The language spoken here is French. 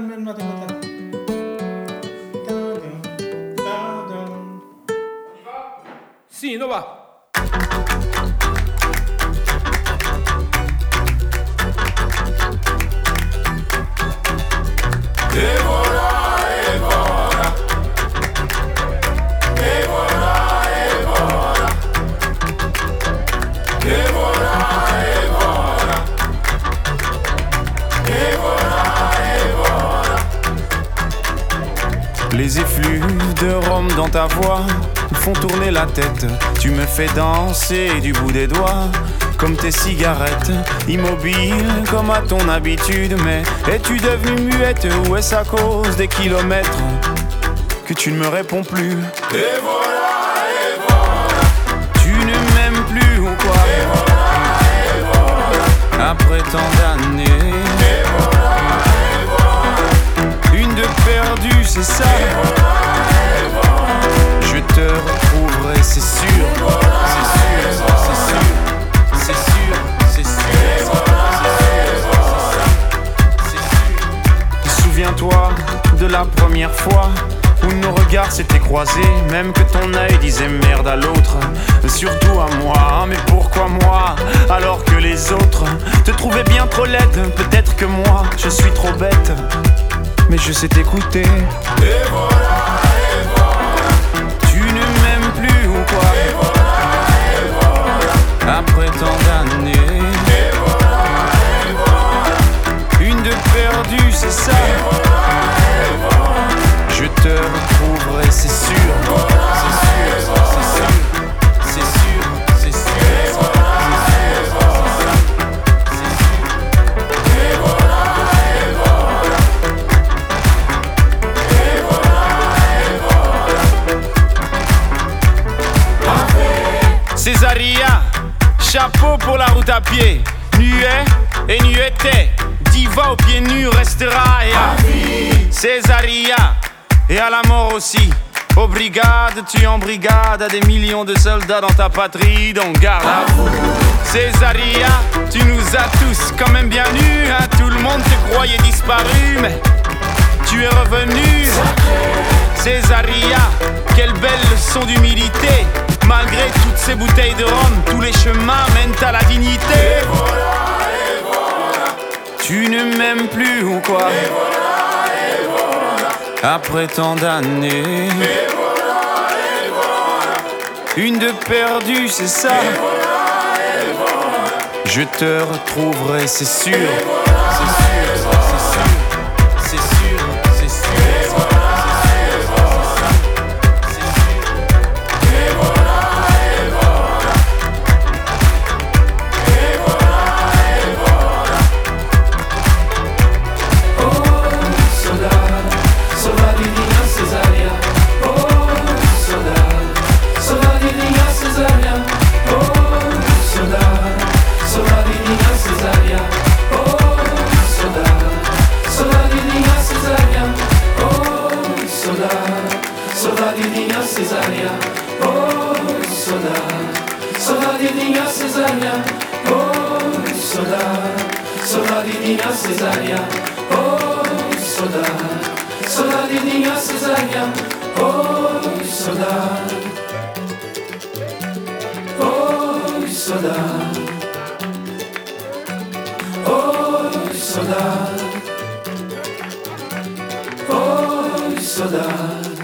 Sì, dove va? Les effluves de rhum dans ta voix me font tourner la tête. Tu me fais danser du bout des doigts, comme tes cigarettes, immobile comme à ton habitude. Mais es-tu devenue muette ou est-ce à cause des kilomètres que tu ne me réponds plus? Et voilà, tu ne m'aimes plus ou quoi? Après tant d'années, une de perdue, c'est ça. Je te retrouverai, c'est sûr. C'est sûr. Souviens-toi de la première fois où nos regards s'étaient croisés, même que ton œil disait merde à l'autre, surtout à moi. Mais pourquoi moi, alors que les autres te trouvaient bien trop laide? Peut-être que moi, je suis trop bête, mais je sais t'écouter. et voilà, Tu ne m'aimes plus ou quoi? Après tant d'années, une de perdue, c'est ça. Je te retrouverai, c'est sûr. Césaria, chapeau pour la route à pied. Nuet et nueté, diva aux pieds nus restera. Et à vie, Césaria, et à la mort aussi. Aux brigades, tu en brigade, à des millions de soldats dans ta patrie, donc garde à vous. Césaria, tu nous as tous quand même bien nus, hein. Tout le monde te croyait disparu, mais tu es revenu. Césaria, quelle belle leçon d'humilité. Malgré toutes ces bouteilles de rhum, tous les chemins mènent à la dignité. Tu ne m'aimes plus ou quoi? Après tant d'années, une de perdue, c'est ça. Je te retrouverai, c'est sûr. Soldadinha Cesaria, oh soldado. Soldadinha Cesaria, oh soldado. Soldadinha Cesaria, oh soldado. Soldadinha Cesaria, oh soldado. Oh soldado. Oh soldado. Oh soldado.